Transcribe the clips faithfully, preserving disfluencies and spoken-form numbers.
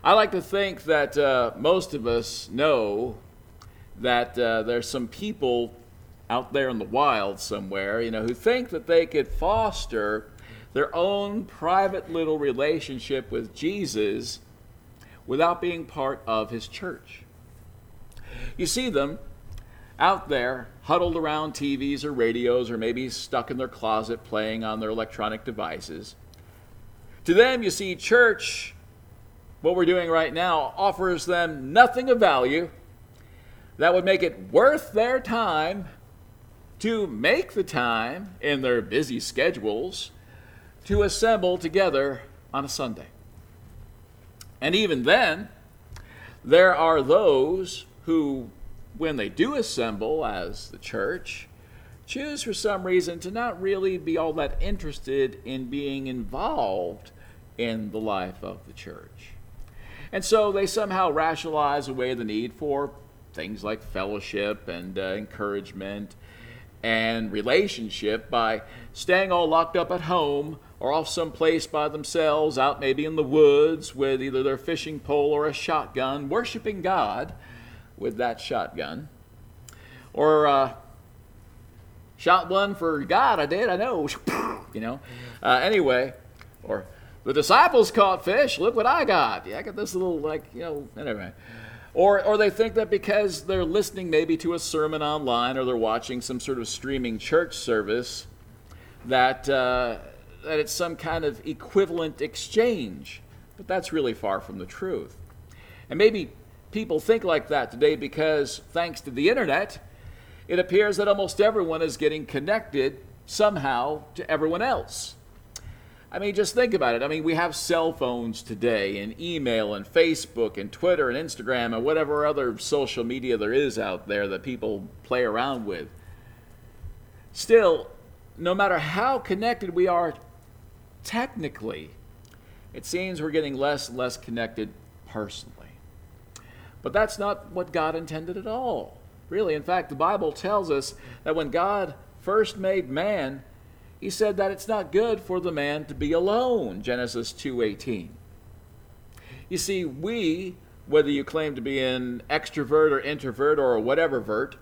I like to think that uh, most of us know that uh, there's some people out there in the wild somewhere, you know, who think that they could foster their own private little relationship with Jesus without being part of his church. You see them out there huddled around T Vs or radios, or maybe stuck in their closet playing on their electronic devices. To them, you see, church, what we're doing right now, offers them nothing of value that would make it worth their time to make the time in their busy schedules to assemble together on a Sunday. And even then, there are those who, when they do assemble as the church, choose for some reason to not really be all that interested in being involved in the life of the church. And so they somehow rationalize away the need for things like fellowship and uh, encouragement and relationship by staying all locked up at home or off someplace by themselves, out maybe in the woods with either their fishing pole or a shotgun, worshiping God with that shotgun. Or uh, shot one for God, I did, I know, you know. Uh, anyway, or the disciples caught fish, look what I got. Yeah, I got this little, like, you know, anyway. Or or they think that because they're listening maybe to a sermon online or they're watching some sort of streaming church service, that uh, that it's some kind of equivalent exchange. But that's really far from the truth. And maybe people think like that today because, thanks to the internet, it appears that almost everyone is getting connected somehow to everyone else. I mean, just think about it. I mean, we have cell phones today, and email, and Facebook, and Twitter, and Instagram, and whatever other social media there is out there that people play around with. Still, no matter how connected we are technically, it seems we're getting less and less connected personally. But that's not what God intended at all. Really, in fact, the Bible tells us that when God first made man, he said that it's not good for the man to be alone, Genesis two eighteen. You see, we, whether you claim to be an extrovert or introvert or whatever vert,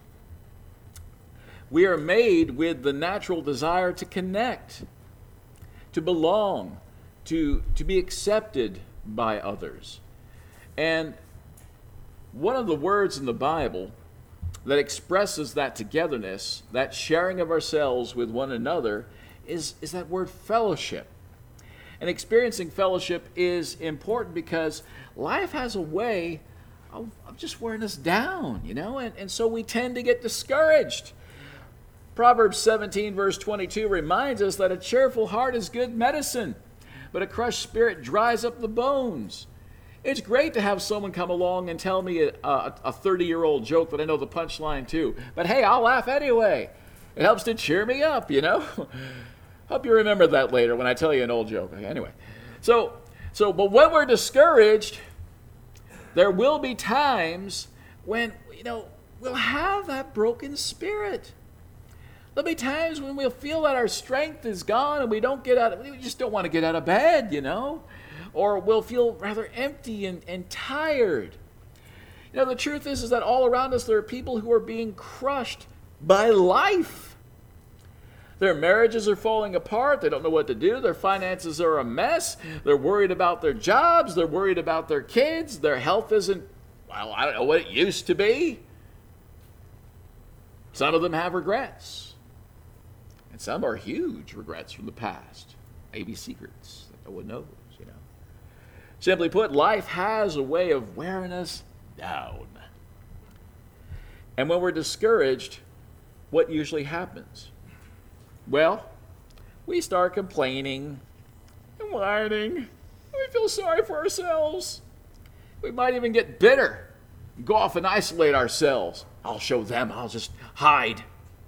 we are made with the natural desire to connect, to belong, to, to be accepted by others. And one of the words in the Bible that expresses that togetherness, that sharing of ourselves with one another, is, is that word fellowship. And experiencing fellowship is important because life has a way of, of just wearing us down, you know, and, and so we tend to get discouraged. Proverbs seventeen, verse twenty-two reminds us that a cheerful heart is good medicine, but a crushed spirit dries up the bones. It's great to have someone come along and tell me a thirty-year-old joke that I know the punchline to. But hey, I'll laugh anyway. It helps to cheer me up, you know. Hope you remember that later when I tell you an old joke. Okay, anyway, so so but when we're discouraged, there will be times when, you know, we'll have that broken spirit. There'll be times when we'll feel that our strength is gone and we don't get out of, we just don't want to get out of bed, you know. Or we'll feel rather empty and, and tired. You know, the truth is, is that all around us there are people who are being crushed by life. Their marriages are falling apart. They don't know what to do. Their finances are a mess. They're worried about their jobs. They're worried about their kids. Their health isn't, well, I don't know what it used to be. Some of them have regrets. And some are huge regrets from the past. Maybe secrets that no one knows. Simply put, life has a way of wearing us down. And when we're discouraged, what usually happens? Well, we start complaining and whining. We feel sorry for ourselves. We might even get bitter and go off and isolate ourselves. I'll show them. I'll just hide.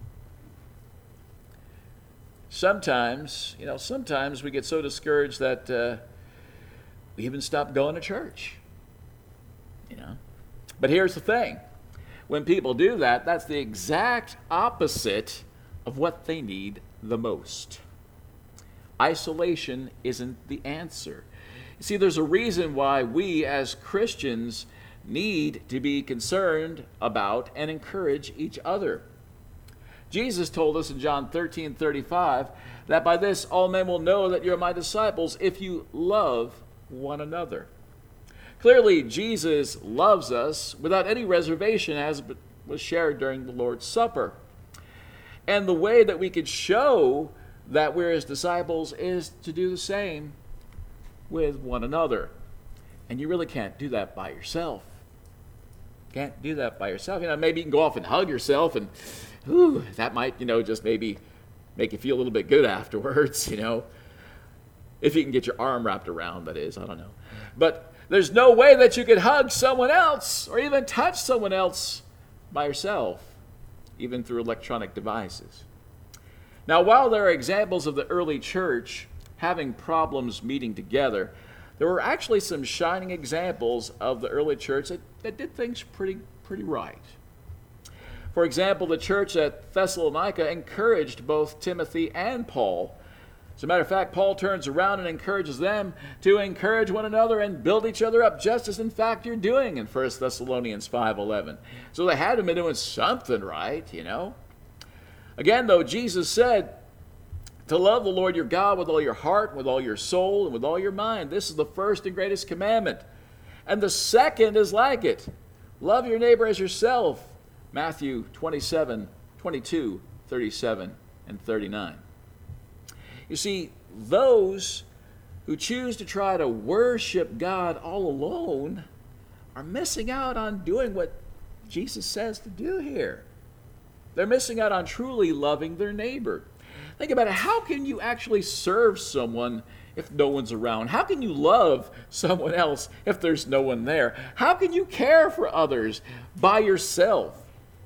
Sometimes, you know, sometimes we get so discouraged that uh, we even stop going to church, you know. But here's the thing. When people do that, that's the exact opposite of what they need the most. Isolation isn't the answer. See, there's a reason why we as Christians need to be concerned about and encourage each other. Jesus told us in John thirteen thirty-five that by this all men will know that you're my disciples if you love one another. Clearly, Jesus loves us without any reservation, as was shared during the Lord's Supper. And the way that we could show that we're his disciples is to do the same with one another. And you really can't do that by yourself. Can't do that by yourself. You know, maybe you can go off and hug yourself, and whew, that might, you know, just maybe make you feel a little bit good afterwards, you know. If you can get your arm wrapped around, that is, I don't know. But there's no way that you could hug someone else or even touch someone else by yourself, even through electronic devices. Now, while there are examples of the early church having problems meeting together, there were actually some shining examples of the early church that, that did things pretty, pretty right. For example, the church at Thessalonica encouraged both Timothy and Paul. As a matter of fact, Paul turns around and encourages them to encourage one another and build each other up, just as in fact you're doing in First Thessalonians five eleven. So they had to be doing something right, you know. Again, though, Jesus said to love the Lord your God with all your heart, with all your soul, and with all your mind. This is the first and greatest commandment. And the second is like it. Love your neighbor as yourself. Matthew twenty-seven, twenty-two, thirty-seven, and thirty-nine. You see, those who choose to try to worship God all alone are missing out on doing what Jesus says to do here. They're missing out on truly loving their neighbor. Think about it. How can you actually serve someone if no one's around? How can you love someone else if there's no one there? How can you care for others by yourself?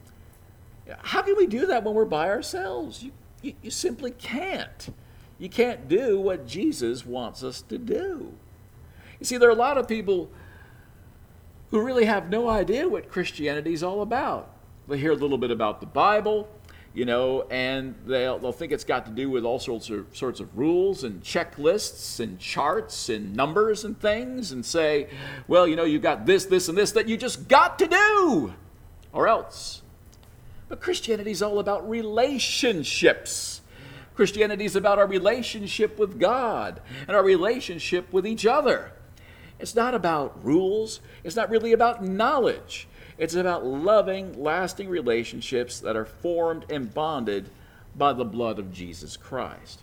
How can we do that when we're by ourselves? You, you, you simply can't. You can't do what Jesus wants us to do. You see, there are a lot of people who really have no idea what Christianity is all about. They hear a little bit about the Bible, you know, and they'll, they'll think it's got to do with all sorts of sorts of rules and checklists and charts and numbers and things, and say, well, you know, you've got this, this, and this that you just got to do, or else. But Christianity is all about relationships. Christianity is about our relationship with God and our relationship with each other. It's not about rules. It's not really about knowledge. It's about loving, lasting relationships that are formed and bonded by the blood of Jesus Christ.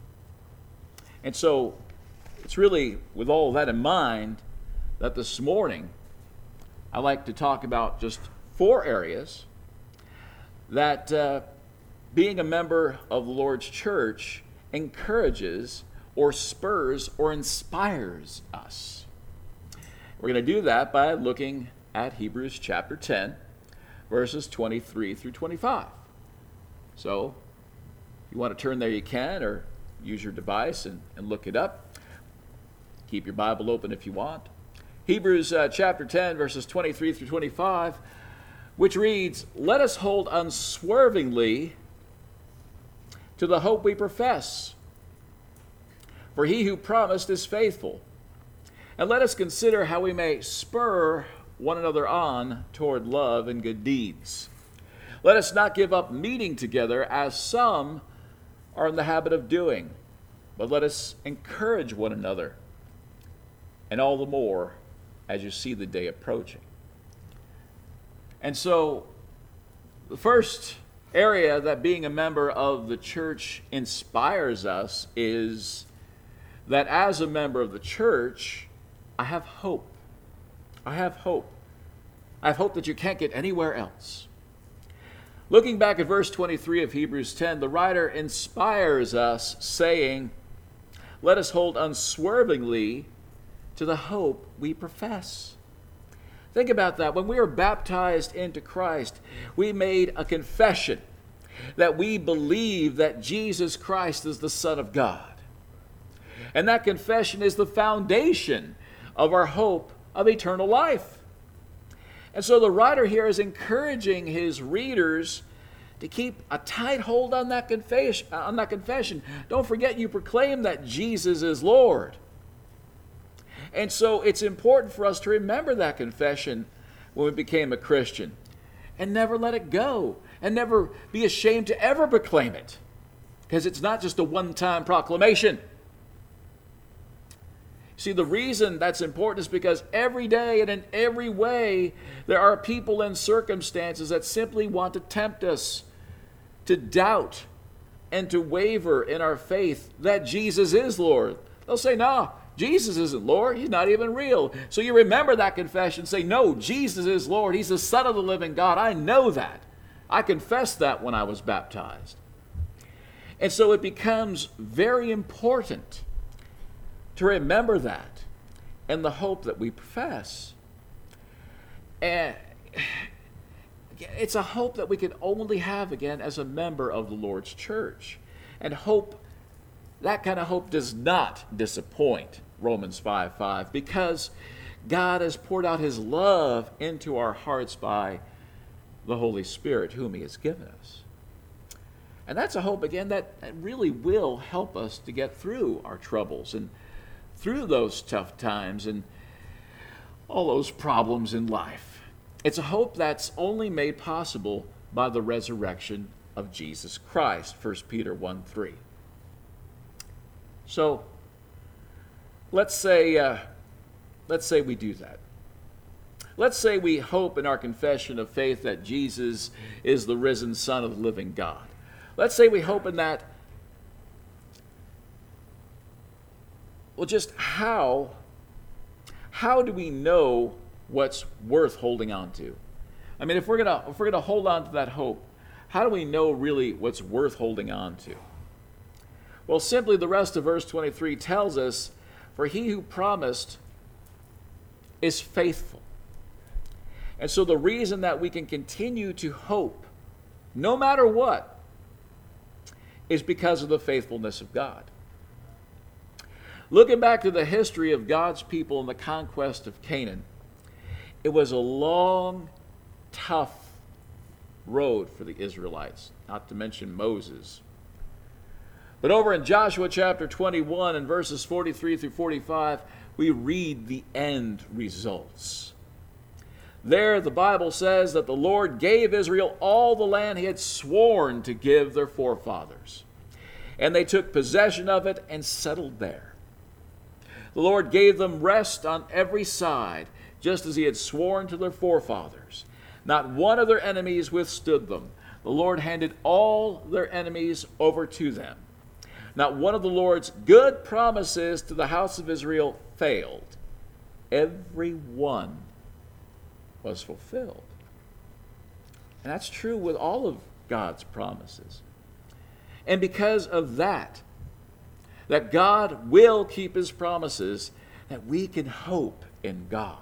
And so it's really with all of that in mind that this morning I'd like to talk about just four areas that uh, being a member of the Lord's church encourages or spurs or inspires us. We're going to do that by looking at Hebrews chapter ten, verses twenty-three through twenty-five. So, if you want to turn there, you can, or use your device and, and look it up. Keep your Bible open if you want. Hebrews uh, chapter ten, verses twenty-three through twenty-five, which reads, "Let us hold unswervingly to the hope we profess. For he who promised is faithful. And let us consider how we may spur one another on toward love and good deeds. Let us not give up meeting together as some are in the habit of doing, but let us encourage one another, and all the more as you see the day approaching." And so, the first area that being a member of the church inspires us is that as a member of the church, I have hope. I have hope. I have hope that you can't get anywhere else. Looking back at verse twenty-three of Hebrews ten, the writer inspires us saying, "Let us hold unswervingly to the hope we profess." Think about that. When we were baptized into Christ, we made a confession that we believe that Jesus Christ is the Son of God. And that confession is the foundation of our hope of eternal life. And so the writer here is encouraging his readers to keep a tight hold on that confession. On that confession. Don't forget you proclaim that Jesus is Lord. And so it's important for us to remember that confession when we became a Christian and never let it go and never be ashamed to ever proclaim it, because it's not just a one-time proclamation. See, the reason that's important is because every day and in every way there are people and circumstances that simply want to tempt us to doubt and to waver in our faith that Jesus is Lord. They'll say, no, Jesus isn't Lord. He's not even real. So you remember that confession. Say, no, Jesus is Lord. He's the Son of the living God. I know that. I confessed that when I was baptized. And so it becomes very important to remember that and the hope that we profess. And it's a hope that we can only have again as a member of the Lord's church. And hope, that kind of hope does not disappoint, Romans five five, because God has poured out his love into our hearts by the Holy Spirit, whom he has given us. And that's a hope, again, that, that really will help us to get through our troubles and through those tough times and all those problems in life. It's a hope that's only made possible by the resurrection of Jesus Christ, First Peter one three. So, let's say, uh, let's say we do that. Let's say we hope in our confession of faith that Jesus is the risen Son of the living God. Let's say we hope in that. Well, just how, how do we know what's worth holding on to? I mean, if we're gonna if we're gonna hold on to that hope, how do we know really what's worth holding on to? Well, simply the rest of verse twenty-three tells us, for he who promised is faithful. And so the reason that we can continue to hope, no matter what, is because of the faithfulness of God. Looking back to the history of God's people and the conquest of Canaan, it was a long, tough road for the Israelites, not to mention Moses. But over in Joshua chapter twenty-one and verses forty-three through forty-five, we read the end results. There, the Bible says that the Lord gave Israel all the land he had sworn to give their forefathers. And they took possession of it and settled there. The Lord gave them rest on every side, just as he had sworn to their forefathers. Not one of their enemies withstood them. The Lord handed all their enemies over to them. Not one of the Lord's good promises to the house of Israel failed. Every one was fulfilled. And that's true with all of God's promises. And because of that, that God will keep his promises, that we can hope in God.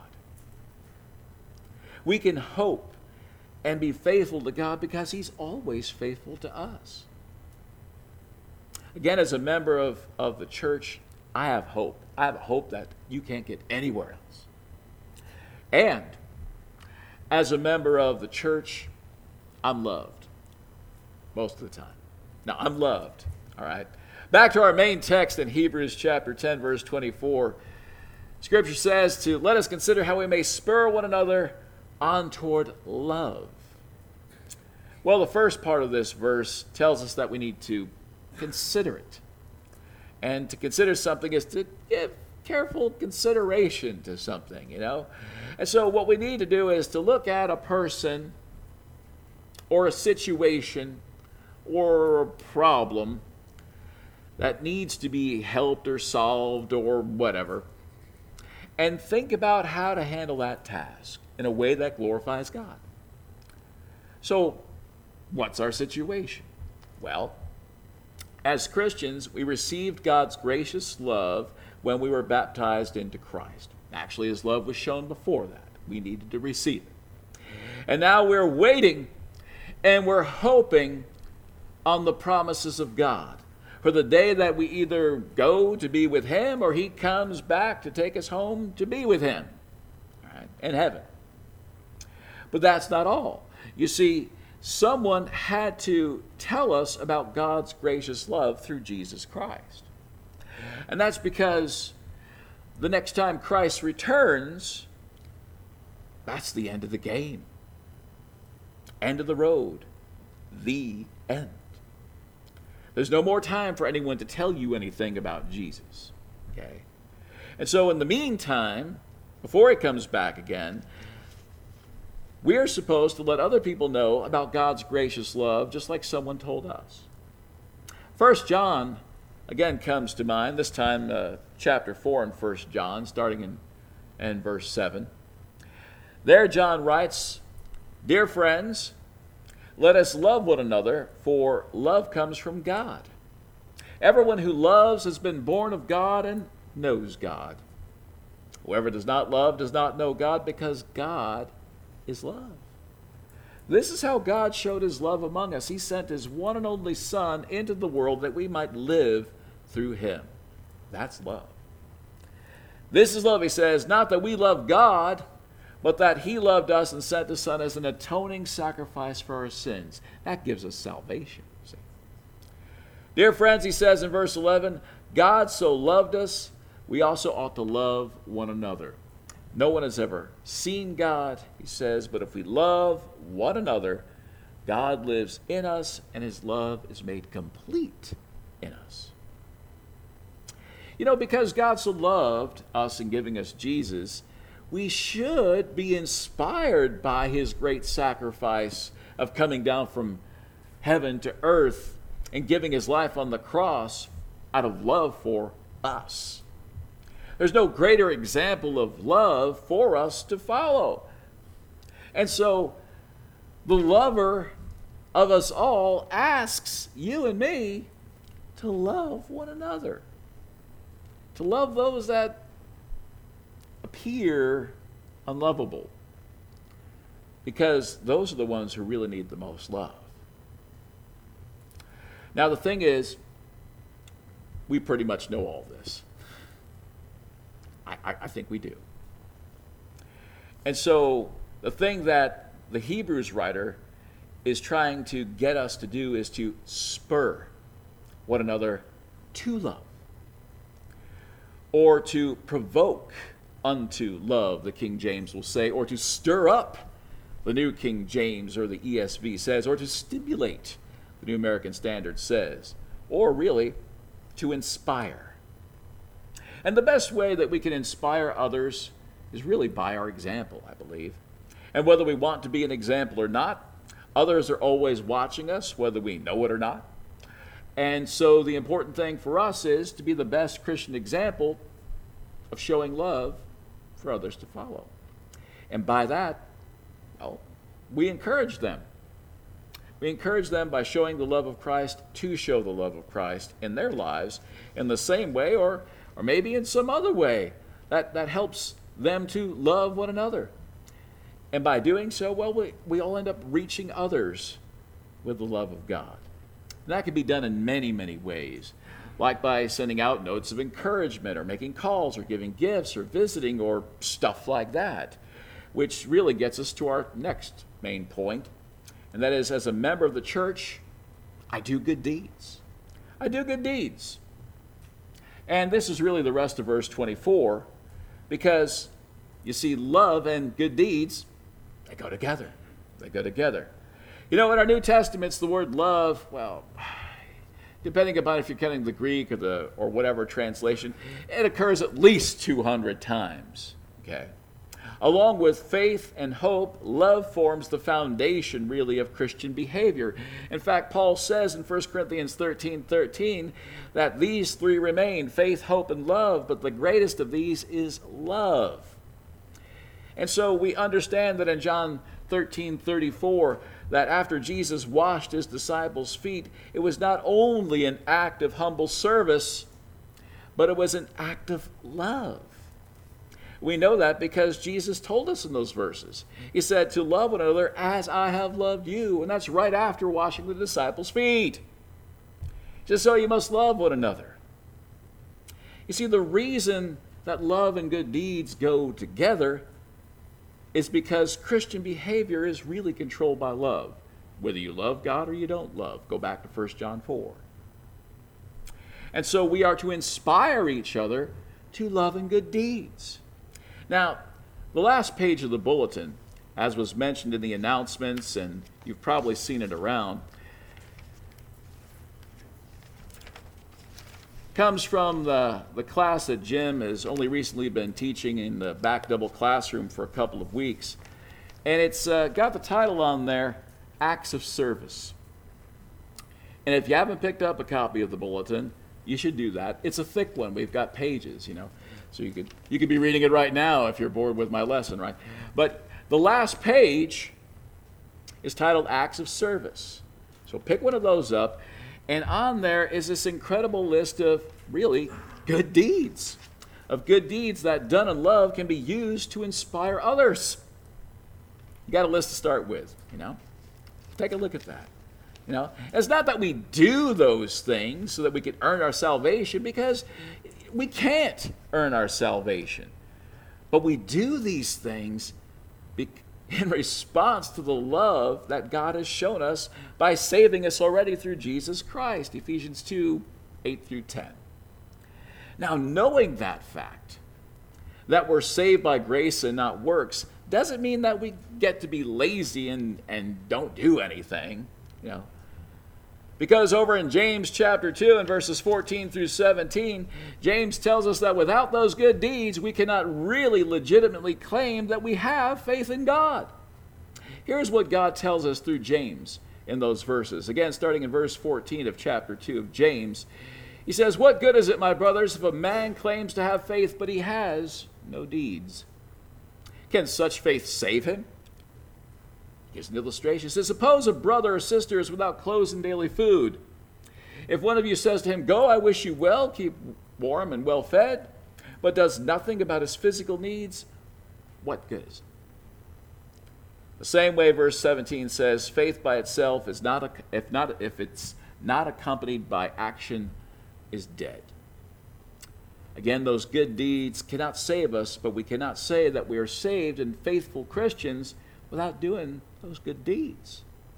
We can hope and be faithful to God because he's always faithful to us. Again, as a member of, of the church, I have hope. I have a hope that you can't get anywhere else. And as a member of the church, I'm loved most of the time. Now, I'm loved, all right? Back to our main text in Hebrews chapter ten, verse twenty-four. Scripture says to let us consider how we may spur one another on toward love. Well, the first part of this verse tells us that we need to consider it. And to consider something is to give careful consideration to something, you know. And so what we need to do is to look at a person or a situation or a problem that needs to be helped or solved or whatever, and think about how to handle that task in a way that glorifies God. So, what's our situation? Well, as Christians, we received God's gracious love when we were baptized into Christ. Actually, his love was shown before that. We needed to receive it. And now we're waiting and we're hoping on the promises of God for the day that we either go to be with him or he comes back to take us home to be with him, all right, in heaven. But that's not all. You see, someone had to tell us about God's gracious love through Jesus Christ. And that's because the next time Christ returns, that's the end of the game. End of the road. The end. There's no more time for anyone to tell you anything about Jesus. Okay? And so in the meantime, before he comes back again, we're supposed to let other people know about God's gracious love, just like someone told us. First John, again, comes to mind, this time uh, chapter four in First John, starting in, in verse seven. There John writes, "Dear friends, let us love one another, for love comes from God. Everyone who loves has been born of God and knows God. Whoever does not love does not know God, because God is love. This is how God showed his love among us. He sent his one and only Son into the world that we might live through him." That's love. This is love, he says, not that we love God, but that he loved us and sent his Son as an atoning sacrifice for our sins. That gives us salvation. See? Dear friends, he says in verse eleven, God so loved us, we also ought to love one another. No one has ever seen God, he says, but if we love one another, God lives in us and his love is made complete in us. You know, because God so loved us in giving us Jesus, we should be inspired by his great sacrifice of coming down from heaven to earth and giving his life on the cross out of love for us. There's no greater example of love for us to follow. And so the lover of us all asks you and me to love one another, to love those that appear unlovable, because those are the ones who really need the most love. Now, the thing is, we pretty much know all this. I, I think we do. And so the thing that the Hebrews writer is trying to get us to do is to spur one another to love, or to provoke unto love, the King James will say, or to stir up, the New King James or the E S V says, or to stimulate, the New American Standard says, or really to inspire. And the best way that we can inspire others is really by our example, I believe. And whether we want to be an example or not, others are always watching us, whether we know it or not. And so the important thing for us is to be the best Christian example of showing love for others to follow. And by that, well, we encourage them. We encourage them by showing the love of Christ to show the love of Christ in their lives in the same way, or or maybe in some other way that, that helps them to love one another. And by doing so, well, we, we all end up reaching others with the love of God. And that can be done in many, many ways, like by sending out notes of encouragement, or making calls, or giving gifts, or visiting, or stuff like that, which really gets us to our next main point, and that is, as a member of the church, I do good deeds. I do good deeds. And this is really the rest of verse twenty-four, because you see, love and good deeds, they go together. They go together. You know, in our New Testaments, the word love, well, depending upon if you're counting the Greek or the or whatever translation, it occurs at least two hundred times. Okay. Along with faith and hope, love forms the foundation, really, of Christian behavior. In fact, Paul says in First Corinthians thirteen thirteen that these three remain, faith, hope, and love, but the greatest of these is love. And so we understand that in John thirteen thirty-four, that after Jesus washed his disciples' feet, it was not only an act of humble service, but it was an act of love. We know that because Jesus told us in those verses. He said, to love one another as I have loved you. And that's right after washing the disciples' feet. Just so you must love one another. You see, the reason that love and good deeds go together is because Christian behavior is really controlled by love. Whether you love God or you don't love. Go back to First John four. And so we are to inspire each other to love and good deeds. Now, the last page of the bulletin, as was mentioned in the announcements, and you've probably seen it around, comes from the, the class that Jim has only recently been teaching in the back double classroom for a couple of weeks. And it's uh, got the title on there, Acts of Service. And if you haven't picked up a copy of the bulletin, you should do that. It's a thick one. We've got pages, you know. So you could you could be reading it right now if you're bored with my lesson, right? But the last page is titled Acts of Service. So pick one of those up. And on there is this incredible list of really good deeds. Of good deeds that done in love can be used to inspire others. You got a list to start with, you know. Take a look at that. You know, it's not that we do those things so that we can earn our salvation, because we can't earn our salvation. But we do these things in response to the love that God has shown us by saving us already through Jesus Christ, Ephesians two, eight through ten. Now, knowing that fact, that we're saved by grace and not works, doesn't mean that we get to be lazy and, and don't do anything, you know. Because over in James chapter two and verses fourteen through seventeen, James tells us that without those good deeds, we cannot really legitimately claim that we have faith in God. Here's what God tells us through James in those verses. Again, starting in verse fourteen of chapter two of James, he says, "What good is it, my brothers, if a man claims to have faith, but he has no deeds? Can such faith save him?" Here's an illustration. It says, "Suppose a brother or sister is without clothes and daily food. If one of you says to him, 'Go, I wish you well, keep warm and well fed,' but does nothing about his physical needs, what good is it?" The same way verse seventeen says, "Faith by itself is not, a, if not, if it's not accompanied by action, is dead." Again, those good deeds cannot save us, but we cannot say that we are saved and faithful Christians without doing those good deeds.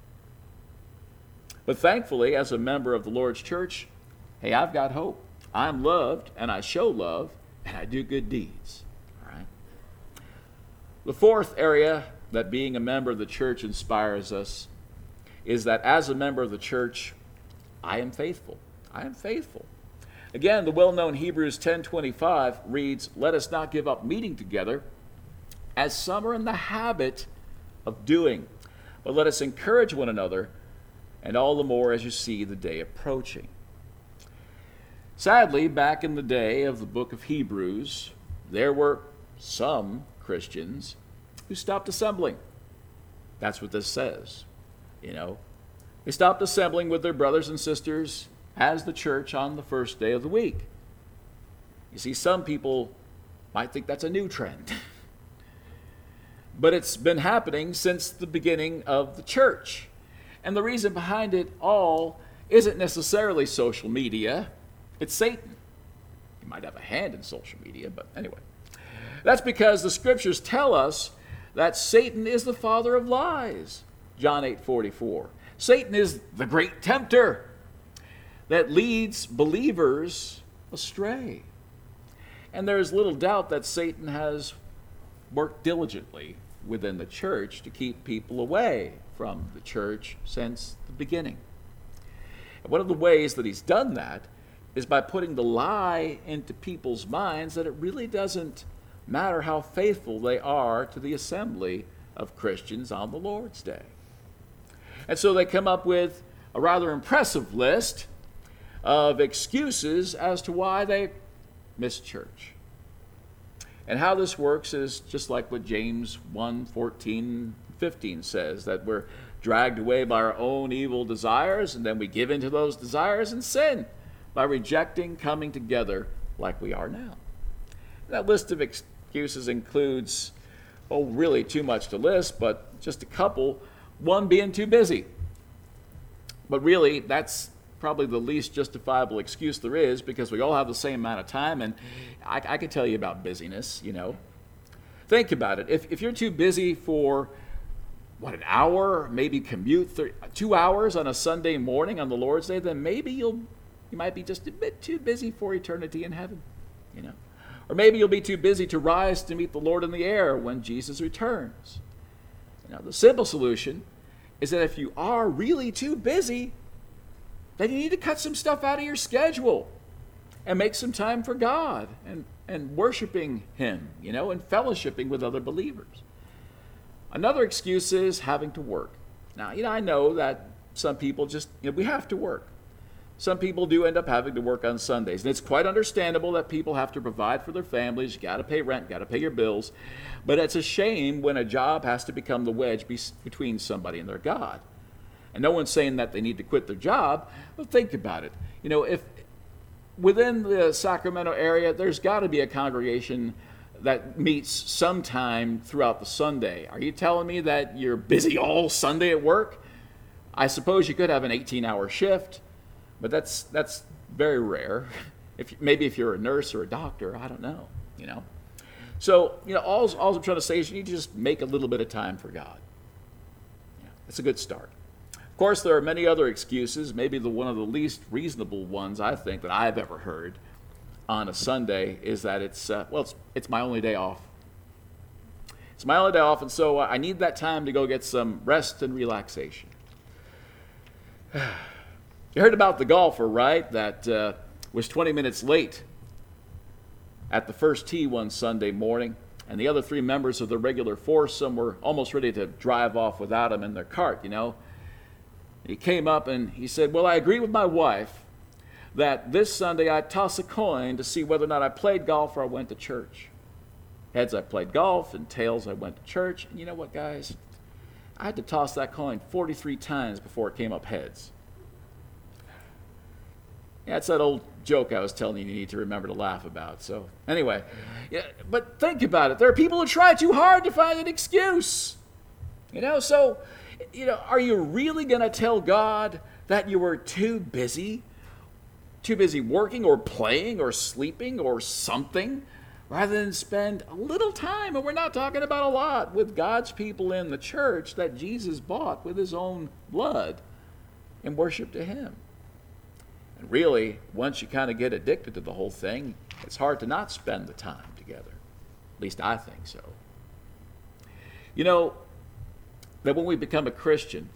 But thankfully, as a member of the Lord's church, hey, I've got hope. I'm loved, and I show love, and I do good deeds. All right. The fourth area that being a member of the church inspires us is that as a member of the church, I am faithful. I am faithful. Again, the well-known Hebrews ten twenty-five reads, "Let us not give up meeting together, as some are in the habit of doing, but let us encourage one another, and all the more as you see the day approaching." Sadly, back in the day of the book of Hebrews, there were some Christians who stopped assembling. That's what this says. You know, they stopped assembling with their brothers and sisters as the church on the first day of the week. You see, some people might think that's a new trend. But it's been happening since the beginning of the church. And the reason behind it all isn't necessarily social media. It's Satan. He might have a hand in social media, but anyway. That's because the scriptures tell us that Satan is the father of lies. John eight forty-four. Satan is the great tempter that leads believers astray. And there is little doubt that Satan has worked diligently within the church to keep people away from the church since the beginning. And one of the ways that he's done that is by putting the lie into people's minds that it really doesn't matter how faithful they are to the assembly of Christians on the Lord's Day. And so they come up with a rather impressive list of excuses as to why they miss church. And how this works is just like what James one fourteen, fifteen says, that we're dragged away by our own evil desires, and then we give into those desires and sin by rejecting coming together like we are now. That list of excuses includes, oh, really too much to list, but just a couple. One, being too busy. But really, that's probably the least justifiable excuse there is, because we all have the same amount of time, and I, I can tell you about busyness, you know. Think about it. If, if you're too busy for, what, an hour, maybe commute thir- two hours on a Sunday morning on the Lord's Day, then maybe you'll you might be just a bit too busy for eternity in heaven, you know. Or maybe you'll be too busy to rise to meet the Lord in the air when Jesus returns. Now, the simple solution is that if you are really too busy, then you need to cut some stuff out of your schedule and make some time for God and, and worshiping Him, you know, and fellowshipping with other believers. Another excuse is having to work. Now, you know, I know that some people just, you know, we have to work. Some people do end up having to work on Sundays, and it's quite understandable that people have to provide for their families. You got to pay rent, got to pay your bills, but it's a shame when a job has to become the wedge be- between somebody and their God. And no one's saying that they need to quit their job, but think about it. You know, if within the Sacramento area, there's got to be a congregation that meets sometime throughout the Sunday. Are you telling me that you're busy all Sunday at work? I suppose you could have an eighteen-hour shift, but that's that's very rare. If maybe if you're a nurse or a doctor, I don't know. You know, so you know all, all I'm trying to say is you need to just make a little bit of time for God. Yeah, that's a good start. Of course, there are many other excuses. Maybe the one of the least reasonable ones I think that I've ever heard on a Sunday is that it's uh, well, it's it's my only day off. It's my only day off, and so uh, I need that time to go get some rest and relaxation. You heard about the golfer, right? That uh, was twenty minutes late at the first tee one Sunday morning, and the other three members of the regular foursome were almost ready to drive off without him in their cart, you know. He came up and he said, well, I agree with my wife that this Sunday I'd toss a coin to see whether or not I played golf or I went to church. Heads, I played golf, and tails, I went to church. And you know what, guys? I had to toss that coin forty-three times before it came up heads. Yeah, it's that old joke I was telling you you need to remember to laugh about. So anyway, yeah, but think about it. There are people who try too hard to find an excuse. You know, so, you know, are you really going to tell God that you were too busy, too busy working or playing or sleeping or something, rather than spend a little time, and we're not talking about a lot, with God's people in the church that Jesus bought with his own blood and worship to him? And really, once you kind of get addicted to the whole thing, it's hard to not spend the time together. At least I think so. You know, that when we become a Christian,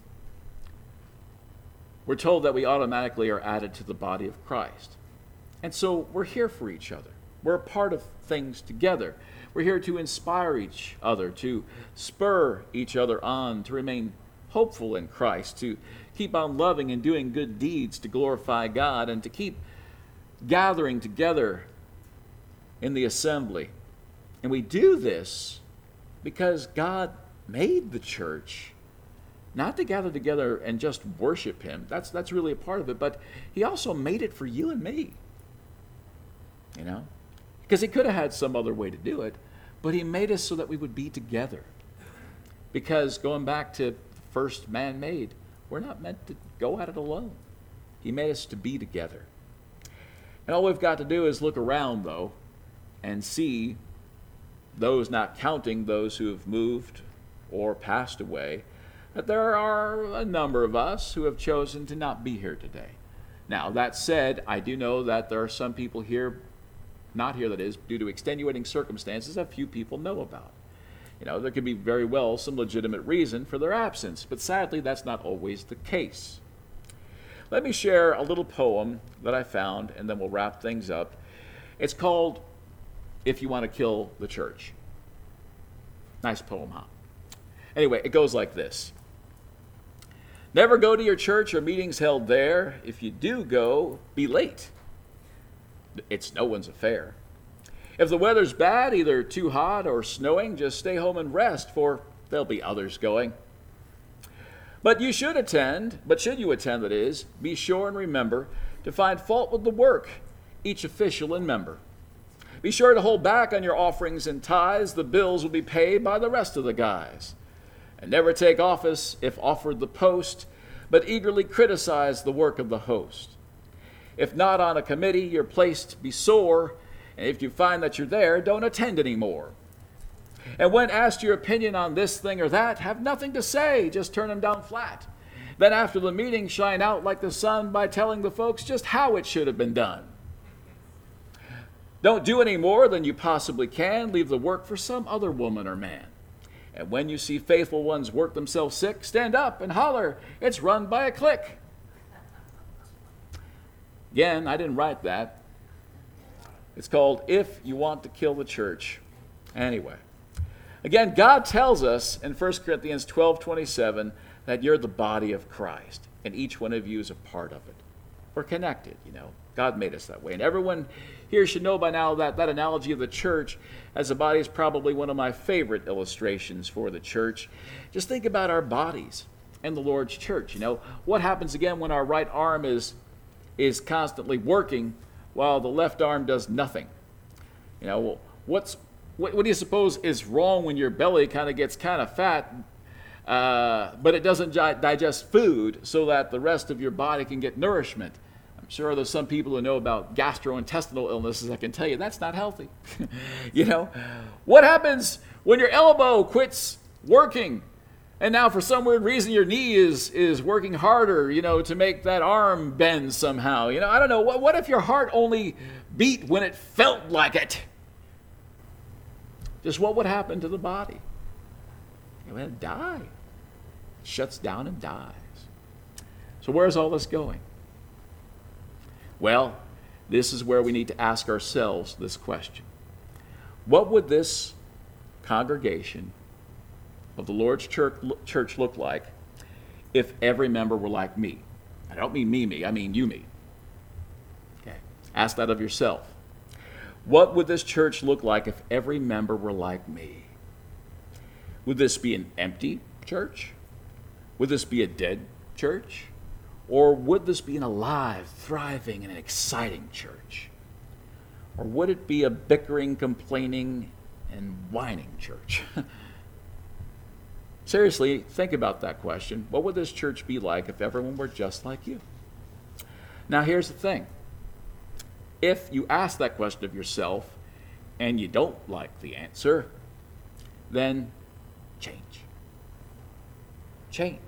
we're told that we automatically are added to the body of Christ. And so we're here for each other. We're a part of things together. We're here to inspire each other, to spur each other on, to remain hopeful in Christ, to keep on loving and doing good deeds to glorify God, and to keep gathering together in the assembly. And we do this because God made the church not to gather together and just worship him. That's that's really a part of it, but he also made it for you and me. You know? Because he could have had some other way to do it, but he made us so that we would be together. Because going back to the first man made, we're not meant to go at it alone. He made us to be together. And all we've got to do is look around, though, and see those, not counting those who have moved or passed away, that there are a number of us who have chosen to not be here today. Now, that said, I do know that there are some people here, not here that is, due to extenuating circumstances that few people know about. You know, there could be very well some legitimate reason for their absence, but sadly that's not always the case. Let me share a little poem that I found, and then we'll wrap things up. It's called If You Want to Kill the Church. Nice poem, huh? Anyway, it goes like this. Never go to your church or meetings held there. If you do go, be late. It's no one's affair. If the weather's bad, either too hot or snowing, just stay home and rest, for there'll be others going. But you should attend, but should you attend, that is, be sure and remember to find fault with the work, each official and member. Be sure to hold back on your offerings and tithes. The bills will be paid by the rest of the guys. And never take office if offered the post, but eagerly criticize the work of the host. If not on a committee, your place be sore, and if you find that you're there, don't attend anymore. And when asked your opinion on this thing or that, have nothing to say, just turn them down flat. Then after the meeting, shine out like the sun by telling the folks just how it should have been done. Don't do any more than you possibly can. Leave the work for some other woman or man. And when you see faithful ones work themselves sick, stand up and holler, it's run by a clique. Again, I didn't write that. It's called If You Want to Kill the Church. Anyway. Again, God tells us in First Corinthians twelve twenty-seven that you're the body of Christ, and each one of you is a part of it. We're connected, you know. God made us that way. And everyone here should know by now that that analogy of the church as a body is probably one of my favorite illustrations for the church. Just think about our bodies and the Lord's church. You know, what happens again when our right arm is is constantly working while the left arm does nothing? You know, what's what, what do you suppose is wrong when your belly kind of gets kind of fat, uh, but it doesn't gi- digest food so that the rest of your body can get nourishment? Sure, there's some people who know about gastrointestinal illnesses. I can tell you that's not healthy. You know, what happens when your elbow quits working, and now for some weird reason your knee is is working harder, you know, to make that arm bend somehow? You know, I don't know. What what if your heart only beat when it felt like it? Just what would happen to the body? It would die. It shuts down and dies. So where's all this going? Well, this is where we need to ask ourselves this question. What would this congregation of the Lord's church, church look like if every member were like me? I don't mean me, me. I mean you, me. Okay. Ask that of yourself. What would this church look like if every member were like me? Would this be an empty church? Would this be a dead church? Or would this be an alive, thriving, and an exciting church? Or would it be a bickering, complaining, and whining church? Seriously, think about that question. What would this church be like if everyone were just like you? Now, here's the thing. If you ask that question of yourself and you don't like the answer, then change. Change.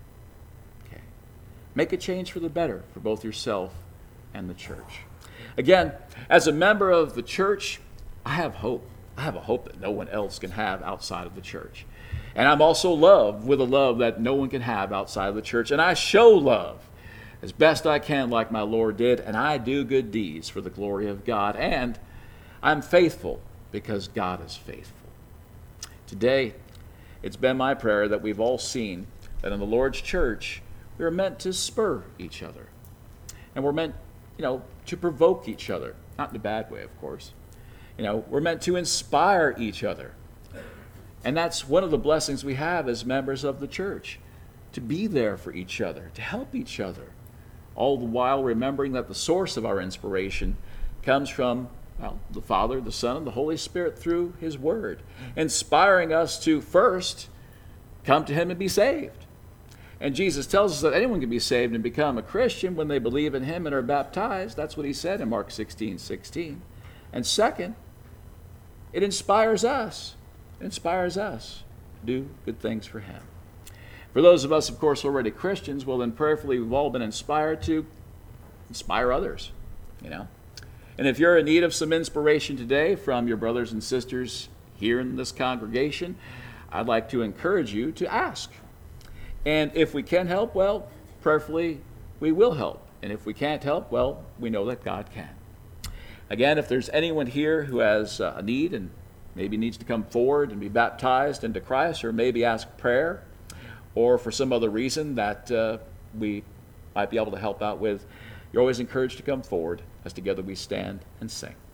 Make a change for the better for both yourself and the church. Again, as a member of the church, I have hope. I have a hope that no one else can have outside of the church. And I'm also loved with a love that no one can have outside of the church. And I show love as best I can like my Lord did. And I do good deeds for the glory of God. And I'm faithful because God is faithful. Today, it's been my prayer that we've all seen that in the Lord's church, we are meant to spur each other. And we're meant, you know, to provoke each other. Not in a bad way, of course. You know, we're meant to inspire each other. And that's one of the blessings we have as members of the church. To be there for each other, to help each other. All the while remembering that the source of our inspiration comes from, well, the Father, the Son, and the Holy Spirit through His Word. Inspiring us to first come to Him and be saved. And Jesus tells us that anyone can be saved and become a Christian when they believe in Him and are baptized. That's what He said in Mark sixteen sixteen. And second, it inspires us. It inspires us to do good things for Him. For those of us, of course, already Christians, well, then prayerfully we've all been inspired to inspire others, you know. And if you're in need of some inspiration today from your brothers and sisters here in this congregation, I'd like to encourage you to ask. And if we can help, well, prayerfully, we will help. And if we can't help, well, we know that God can. Again, if there's anyone here who has a need and maybe needs to come forward and be baptized into Christ, or maybe ask prayer, or for some other reason that uh, we might be able to help out with, you're always encouraged to come forward as together we stand and sing.